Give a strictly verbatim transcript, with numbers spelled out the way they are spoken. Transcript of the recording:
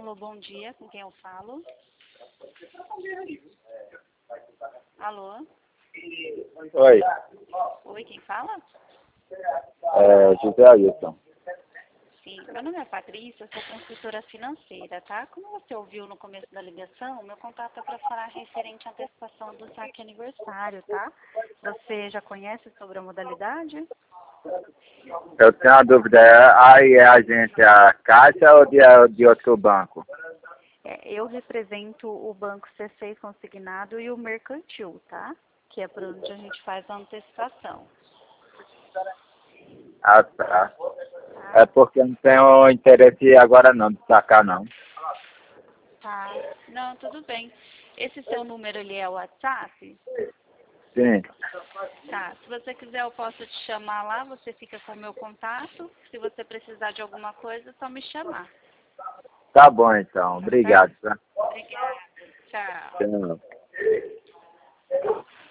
Alô, bom dia, com quem eu falo? Alô? Oi, Oi, quem fala? é José Ailton. Sim, meu nome é Patrícia, eu sou consultora financeira, tá? Como você ouviu no começo da ligação, meu contato é para falar referente à antecipação do saque aniversário, tá? Você já conhece sobre a modalidade? Eu tenho uma dúvida, é- aí é a agência Caixa ou de, de outro banco? É, eu represento o Banco C seis Consignado e o Mercantil, tá? Que é por onde a gente faz a antecipação. Ah, tá. Tá? É porque eu não tenho interesse agora não, de sacar não. Tá. Não, tudo bem. Esse seu número, ele é o WhatsApp? Sim, Tá. Se você quiser, eu posso te chamar lá, você fica com o meu contato. Se você precisar de alguma coisa, é só me chamar. tá bom então, Tá certo? obrigado. Tá? Obrigada. Tchau. Tchau.